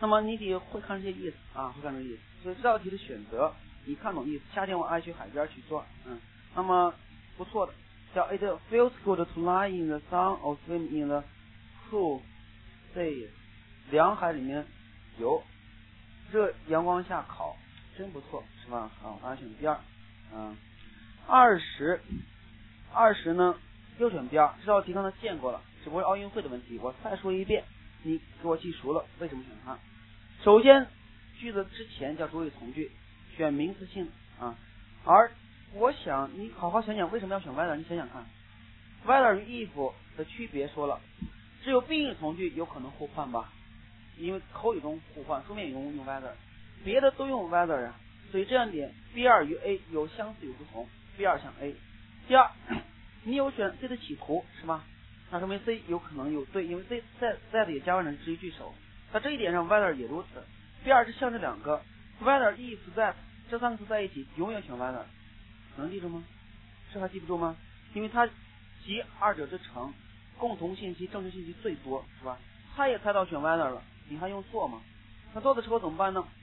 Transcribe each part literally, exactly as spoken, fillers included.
那么你得会看这些意思啊，会看这些意思。所以这道题的选择，你看懂意思。夏天我爱去海边去做，嗯，那么不错的，叫 It feels good to lie in the sun or swim in the cool sea。凉海里面游，热阳光下烤，真不错，是吧？好，答案选 B 二。嗯，二十，二十呢又选 B 二。这道题刚才见过了，只不过是奥运会的问题，我再说一遍，你给我记熟了，为什么选它？首先，句子之前叫主语从句，选名词性啊。而我想你好好想想，为什么要选 whether？ 你想想看 ，whether 与 if 的区别说了，只有宾语从句有可能互换吧，因为口语中互换，书面语中用 whether， 别的都用 whether 啊。所以这样点 B 二与 A 有相似有不同 ，B 二像 A。第二，你有选 C 的企图是吧？那说明 C 有可能有对，因为 C 在在的也加完成之于句首。在这一点上 whether 也如此。B 二是像这两个 whether if that 这三个词在一起，永远选 whether， 能记住吗？这还记不住吗？因为它集二者之成，共同信息、正式信息最多，是吧？他也猜到选 whether 了，你还用做吗？那做的时候怎么办呢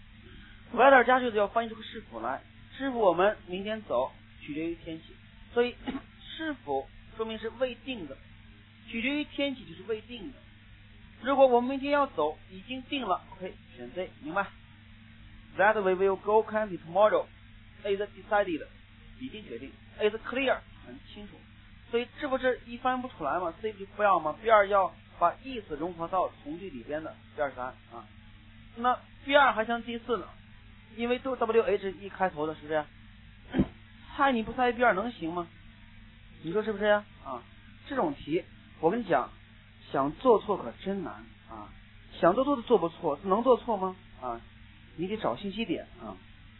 ？whether 加句子要翻译出个是否来，是否我们明天走取决于天气，所以是否说明是未定的，取决于天气就是未定的。如果我们明天要走，已经定了 ，OK， 选 C， 明白 ？That we will go camping tomorrow is decided， 已经决定 ，is clear， 很清楚。所以这不是一翻不出来吗 ？C 就不要吗 ？B 二要把意思融合到从句里边的 B 二三啊。那 B 二还像第四呢，因为都 W H E 开头的，是不是？猜你不猜 B 二能行吗？你说是不是呀？啊，这种题我跟你讲，想做错可真难啊！想做错的做不错，能做错吗？啊，你得找信息点啊。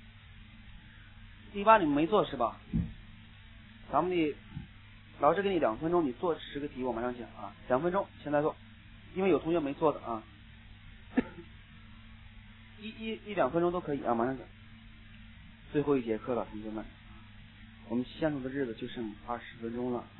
第八你们没做是吧？咱们得老师给你两分钟，你做十个题，我马上讲啊，两分钟现在做，因为有同学没做的啊。一一一两分钟都可以啊，马上讲。最后一节课了，同学们，我们相处的日子就剩二十分钟了。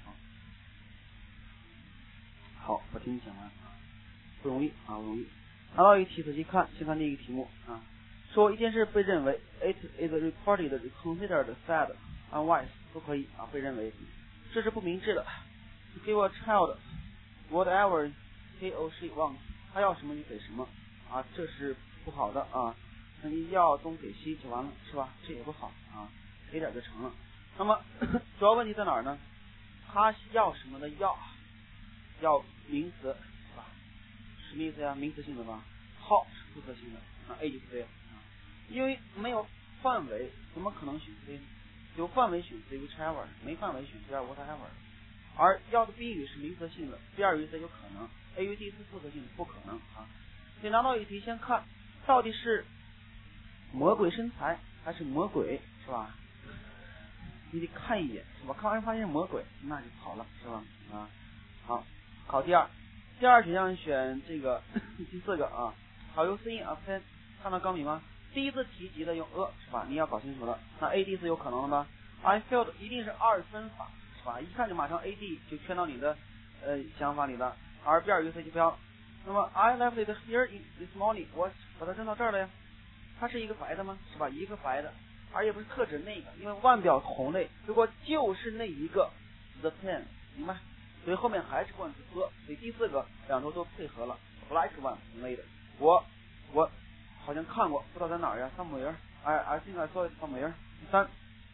好，我听你讲完啊，不容易啊，不容易。拿到一题仔细看，先看第一个题目啊，说一件事被认为 it is reported, considered, said, unwise 都可以啊，被认为这是不明智的。Give a child whatever he or she wants， 他要什么你给什么啊，这是不好的啊。那你要东给西就完了是吧？这也不好啊，给点就成了。那么主要问题在哪儿呢？他要什么的要？要名词是吧？什么意思呀？名词性的吧。好是复合性的，那 A 就是 C 了啊。因为没有范围，怎么可能选 C 呢？有范围选 C whichever， 没范围选 B 二 whatever。而要的 B 语是名词性的 ，B 二与 C 有可能 ，A 与 D 是复合性的，不可能啊。所以拿到一题，先看到底是魔鬼身材还是魔鬼是吧？你得看一眼是吧？看完发现是魔鬼，那就好了是吧？啊，好。考第二，第二选项选这个第四个啊。好，由 C in a pen， 看到钢笔吗？第一次提及的用 a 是吧？你要搞清楚了。那 A D 是有可能的吗 ？I felt 一定是二分法是吧？一看就马上 A D 就圈到你的呃想法里了，而 B 二与 C 就不要。那么 I left it here this morning， 我把它扔到这儿了呀。它是一个白的吗？是吧？一个白的，而也不是特指那个，因为万表同类，如果就是那一个 the pen， 明白？所以后面还是冠词 a， 所以第四个两周都配合了 like one 同类的。我我好像看过，不知道在哪儿呀 ？somewhere I I think I saw it somewhere。第三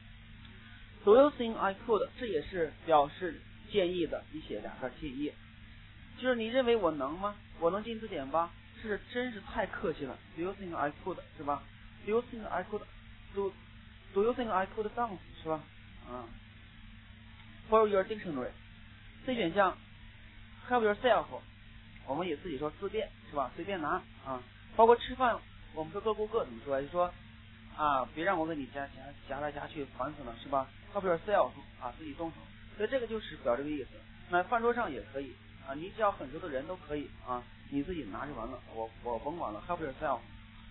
，Do you think I could？ 这也是表示建议的，你写两个建议，就是你认为我能吗？我能进字典吧？这真是太客气了。Do you think I could？ 是吧 ？Do you think I could do Do you think I could dance？ 是吧？啊 ，For your dictionary。C 选项 help yourself， 我们也自己说自便是吧？随便拿啊，包括吃饭，我们说各顾各怎么说？就说啊，别让我给你夹夹夹来夹去，烦死了是吧 ？Help yourself 啊，自己动手。所以这个就是表这个意思。那饭桌上也可以啊，你只要很熟的人都可以啊，你自己拿就完了，我我甭管了 ，help yourself。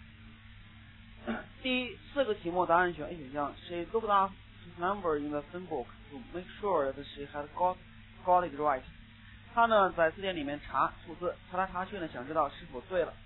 第四个题目答案选 A 选项 ，She looked up number in the phone book to make sure that she had got got it right。他呢在字典里面查数字，查来查去呢，想知道是否对了。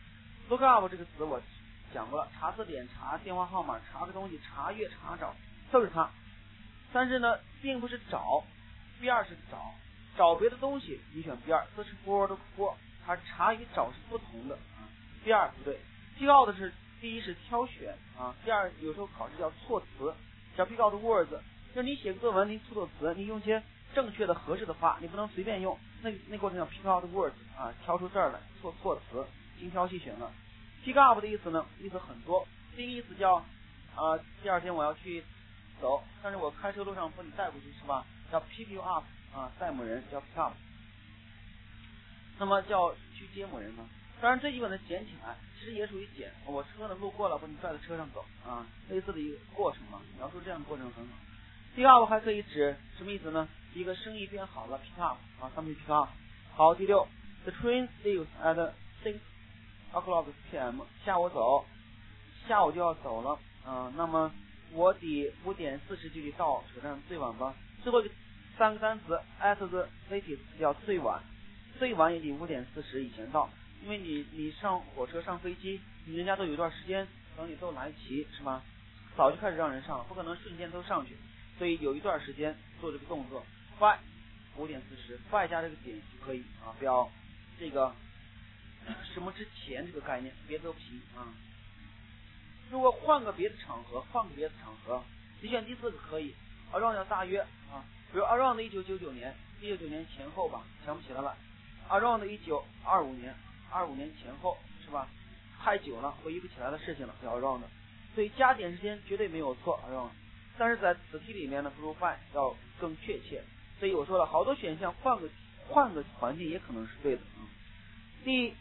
look up 这个词我讲过了，查字典、查电话号码、查个东西、查阅、查找都是它。但是呢，并不是找 ，B 二是找，找别的东西你选 B 二 ，search for look for， 它查与找是不同的啊 ，B 二不对 ，pick out 是第一是挑选啊，第二有时候考试叫措辞，叫 pick out words， 就是你写个作文你措辞，你用些正确的合适的话，你不能随便用，那那过程叫 pick out words 啊，挑出字儿来做措辞，精挑细选了。pick up 的意思呢，意思很多，第一个意思叫啊，第二天我要去走，但是我开车路上把你带过去是吧？叫 pick you up 啊，带某人叫 pick up。那么叫去接某人呢？当然最基本的捡起来，其实也属于捡。我车呢路过了，把你拽在车上走啊，类似的一个过程嘛。描述这样的过程很好。pick up 还可以指什么意思呢？一个生意变好了 ，pick up 啊 ，something pick up。好，第六 ，the train leaves at six o'clock p m 下午走，下午就要走了，嗯、呃，那么我得五点四十就得到车站最晚吧。最后一个三个单词 at the latest 叫最晚，最晚也得五点四十以前到，因为你你上火车上飞机，你人家都有一段时间等你都来齐是吧？早就开始让人上了，不可能瞬间都上去，所以有一段时间做这个动作。快五点四十，快加这个点就可以啊，不要这个。什么之前这个概念，别走皮啊。如果换个别的场合，换个别的场合，你选第四个可以 ，around 要大约啊，比如 around 一九九九年，一九九九年前后吧，想不起来了。around 一九二五年，二五年前后是吧？太久了，回忆不起来的事情了，叫 around。所以加点时间绝对没有错 around， 但是在此题里面呢，不如 find 要更确切。所以我说了，好多选项换个换个环境也可能是对的啊。第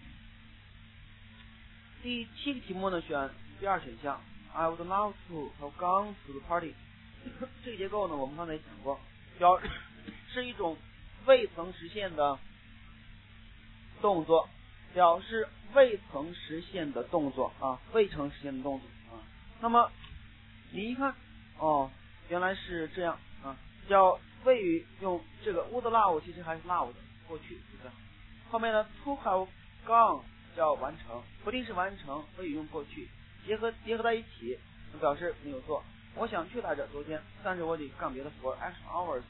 第七个题目呢，选第二选项 I would love to have gone to the party 这个结构呢，我们刚才讲过，表是一种未曾实现的动作，表示未曾实现的动作啊，未曾实现的动作啊。那么你一看，哦，原来是这样啊，叫谓语用这个 would love 其实还是 love 的过去，对不对？后面呢 to have gone叫完成，不定式完成，谓语用过去，结合结合在一起，表示没有错。我想去来着昨天，但是我得干别的活 action hours。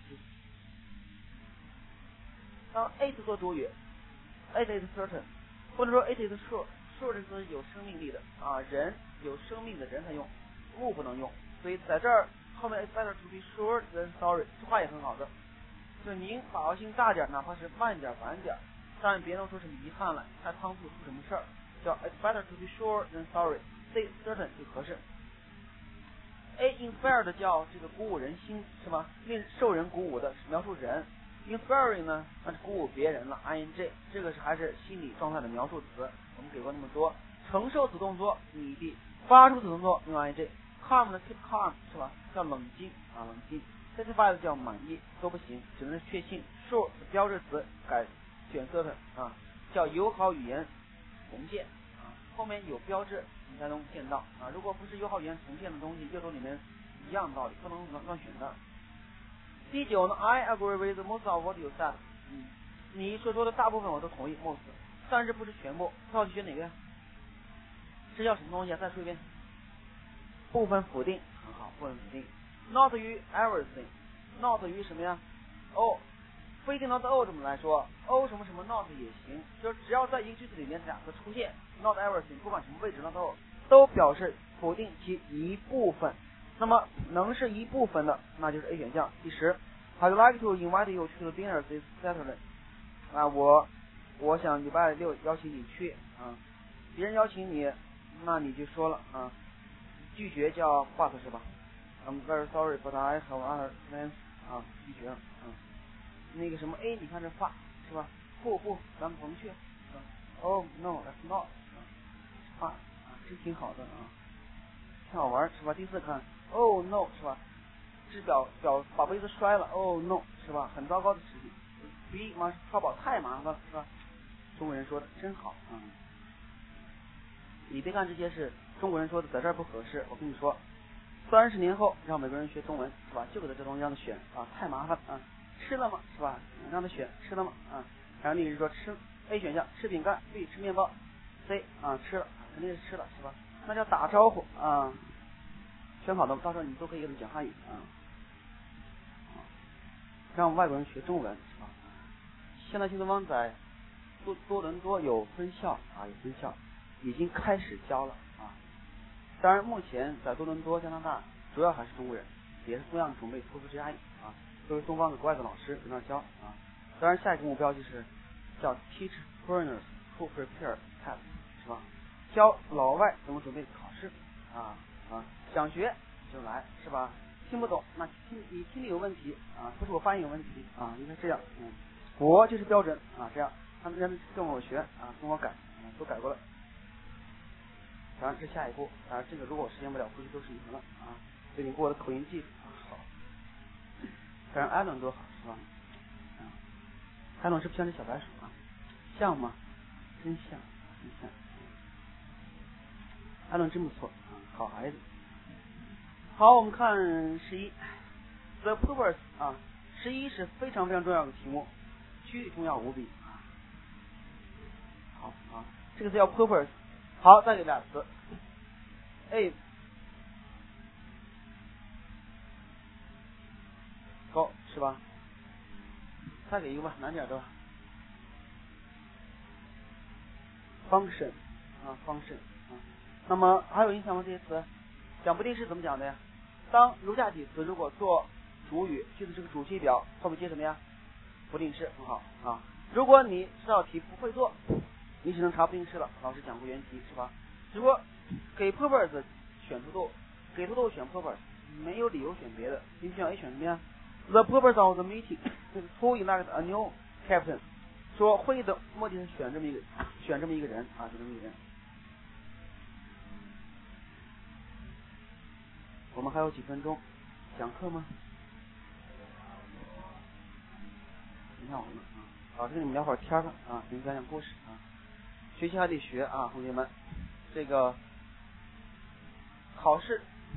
当 it 做主语 ，it is certain， 或者说 it is sure，sure 这个词有生命力的啊，人有生命的人才用，物不能用，所以在这儿后面 it's better to be sure than sorry， 这话也很好的，就是您把握性大点，哪怕是慢点晚点。但别能说什么遗憾了，太仓促出什么事儿，叫 it's better to be sure than sorry， say certain 就合适。A inspired 叫这个鼓舞人心是吧？令受人鼓舞的，描述人。inspiring 呢，那是鼓舞别人了 ，ing 这个是还是心理状态的描述词，我们给过那么多。承受此动作你的，发出此动作用 ing。calm 呢 keep calm 是吧？叫冷静啊冷静。satisfied 叫满意都不行，只能是确信。sure 标志词改。选 certain 啊，叫友好语言重现啊，后面有标志你才能见到啊。如果不是友好语言重现的东西，阅读里面一样道理，不能乱乱选的。第九呢 ，I agree with most of what you said。嗯，你所说的大部分我都同意 most， 但是不是全部。到底选哪个呀？这叫什么东西啊？再说一遍。部分否定，很好，部分否定。Not 于 everything，not 于什么呀？哦。不一定 not all 这么来说 ，all 什么什么 not 也行，就是只要在一个句子里面两个出现 not everything， 不管什么位置 not all 都表示否定其一部分。那么能是一部分的，那就是 A 选项。第十 ，I'd like to invite you to the dinner this Saturday。啊，我我想礼拜六邀请你去啊，别人邀请你，那你就说了啊，拒绝叫 but 是吧 ？I'm very sorry, but I have other plans。啊，拒绝了啊。那个什么 A， 你看这话是吧？不不，咱们甭去。Oh no, that's not。话啊，这挺好的啊，挺好玩是吧？第四看 ，Oh no 是吧？这表表把杯子摔了 ，Oh no 是吧？很糟糕的事情。B 嘛，淘宝太麻烦了是吧？中国人说的真好啊、嗯！你别看这些是中国人说的，在这儿不合适。我跟你说，三十年后让美国人学中文是吧？就给他这东西让他选啊，太麻烦啊！吃了吗？是吧？让他选吃了吗？啊，然后例如说吃 A 选项吃饼干 ，B 吃面包 ，C 啊吃了肯定是吃了是吧？那叫打招呼啊。选好的，到时候你都可以给他们讲汉语啊，让外国人学中文是吧？现在新东方在多多伦多有分校啊，有分校已经开始教了啊。当然，目前在多伦多加拿大主要还是中国人，也是同样准备托福 G R E 啊，都是东方的国外的老师在那教啊。当然，下一个目标就是叫 Teach Foreigners to Prepare Test 是吧？教老外怎么准备考试啊啊，想学就来是吧？听不懂那听你听力有问题啊，不是我发音有问题啊，应该这样，嗯，我就是标准啊，这样他们人跟我学啊，跟我改，啊，都改过了。当然这下一步，当然这个如果我实现不了，估计都是你们了啊，对你给我的口音技术啊好。当然艾伦多好是吧？啊，艾伦是不是像只小白鼠啊？像吗？真像，真像。艾伦真不错啊，好孩子。好，我们看十一 ，the purpose 啊，十一是非常非常重要的题目，巨重要无比啊。好啊，这个是叫 purpose。好，再给俩词 ，aim， 高是吧？再给一个吧，难点的吧。function 啊 ，function 啊。那么还有印象吗？这些词？讲不定式怎么讲的呀？当如下几词如果做主语，句子这个主系表后面接什么呀？不定式，很好啊。如果你这道题不会做，你只能查不定式了。老师讲过原题是吧？如果给 purpose 选土豆，给土豆选 purpose， 没有理由选别的。你选 A 选什么呀 ？The purpose of the meeting is to elect a new captain。说会议的目的是选这么一个选这么一个人啊，就这么一个人。我们还有几分钟，讲课吗？你看我们啊，老师跟你们聊会儿天吧啊，给你们讲讲故事啊。学习还得学啊，同学们。这个考试，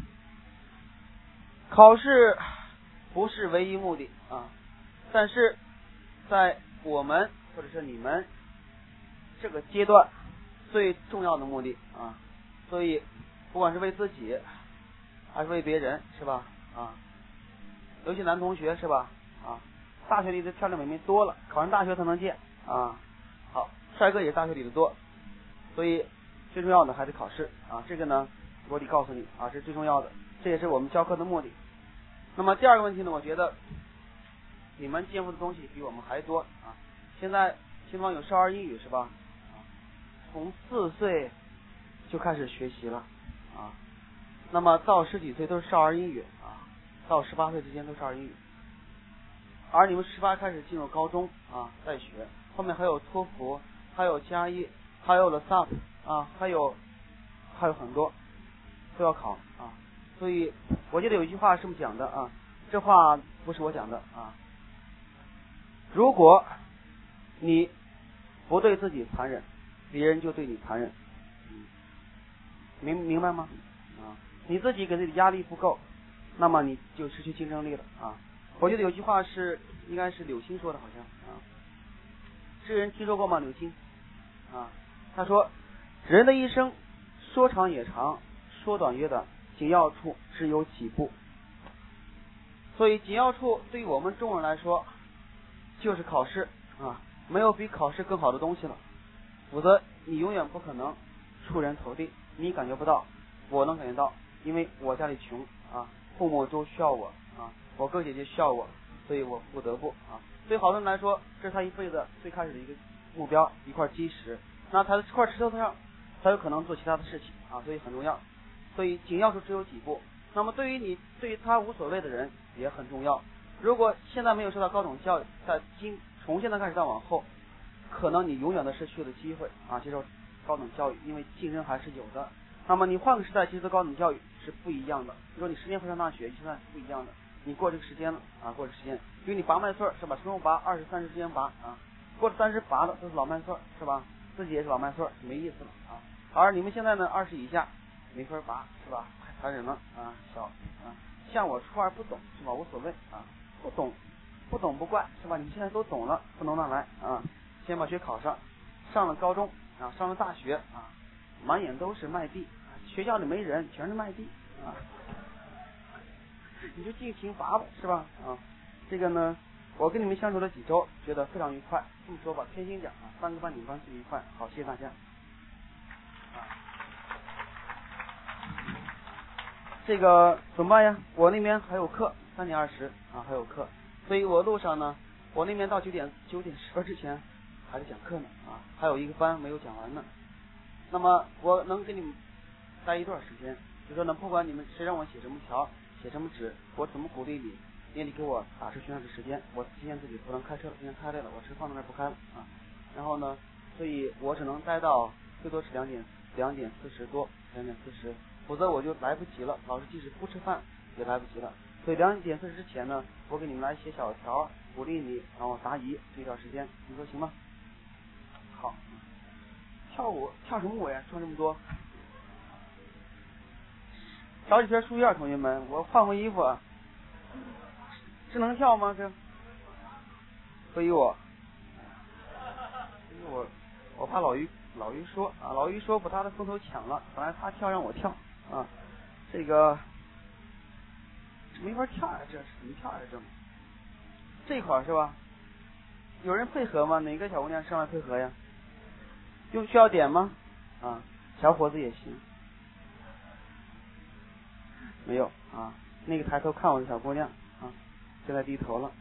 考试不是唯一目的啊，但是在我们或者是你们这个阶段最重要的目的啊，所以不管是为自己还是为别人是吧啊，尤其男同学是吧啊，大学里的漂亮美眉多了，考上大学才能见啊。好，帅哥也是大学里的多，所以最重要的还是考试啊。这个呢，我得告诉你啊，这是最重要的，这也是我们教课的目的。那么第二个问题呢，我觉得你们肩负的东西比我们还多啊。现在新东方有少儿英语是吧？从四岁就开始学习了啊。那么到十几岁都是少儿英语啊，到十八岁之间都是少儿英语。而你们十八开始进入高中啊，再学，后面还有托福，还有加一，还有了 S A T 啊，还有还有很多都要考啊。所以我记得有一句话是这么讲的啊，这话不是我讲的啊。如果你不对自己残忍，别人就对你残忍，嗯、明明白吗？啊，你自己给自己压力不够，那么你就失去竞争力了啊。我记得有句话是，应该是柳青说的，好像啊，这个人听说过吗？柳青啊，他说，人的一生说长也长，说短也短，紧要处只有几步。所以紧要处对于我们中国人来说，就是考试啊，没有比考试更好的东西了。否则你永远不可能出人头地，你感觉不到，我能感觉到，因为我家里穷啊，父母都需要我啊，我哥姐姐需要我，所以我不得不啊。对好多人来说，这是他一辈子最开始的一个目标，一块基石。那他在这块石头上，才有可能做其他的事情啊，所以很重要。所以紧要处只有几步。那么对于你，对于他无所谓的人也很重要。如果现在没有受到高等教育，在今从现在开始到往后，可能你永远的失去了机会啊，接受高等教育，因为竞争还是有的。那么你换个时代接受高等教育是不一样的。如果你十年后上大学，现在是不一样的。你过这个时间了啊，过这个时间，因为你拔麦穗是吧？什么时候拔？二十三十之间拔啊，过了三十拔的都是老麦穗是吧？自己也是老麦穗，没意思了啊。而你们现在呢，二十以下没法拔是吧？太残忍了啊，小啊，像我初二不懂是吧？无所谓啊，不懂不懂不怪是吧？你们现在都懂了，不能乱来啊。先把学考上，上了高中啊，上了大学啊， 满眼都是麦地，学校里没人，全是麦地啊，你就尽情拔吧，是吧？啊，这个呢，我跟你们相处了几周，觉得非常愉快。这么说吧，偏心点啊，三个半你们班最愉快。好，谢谢大家。啊，这个怎么办呀？我那边还有课，三点二十啊还有课，所以我路上呢，我那边到九点九点十分之前还是讲课呢啊，还有一个班没有讲完呢。那么我能给你们待一段时间，就说呢，不管你们谁让我写什么条，写什么纸，我怎么鼓励你，你也得给我打车学校的时间。我今天自己不能开车了，今天开累了，我车放在那儿不开了啊。然后呢，所以我只能待到最多是两点两点四十多，两点四十，否则我就来不及了。老师即使不吃饭也来不及了。所以两点四十之前呢，我给你们来写小条鼓励你，然后答疑这段时间，你说行吗？好。跳舞跳什么舞呀？穿这么多，少几片树叶，同学们，我换换衣服啊。这能跳吗？这所以我所以我我怕老于老于说啊，老于说把他的风头抢了，本来他跳让我跳啊，这个这没法跳呀，这是怎么跳呀？这这块是吧？有人配合吗？哪个小姑娘上来配合呀？用需要点吗？啊，小伙子也行。没有啊，那个抬头看我的小姑娘啊，现在低头了。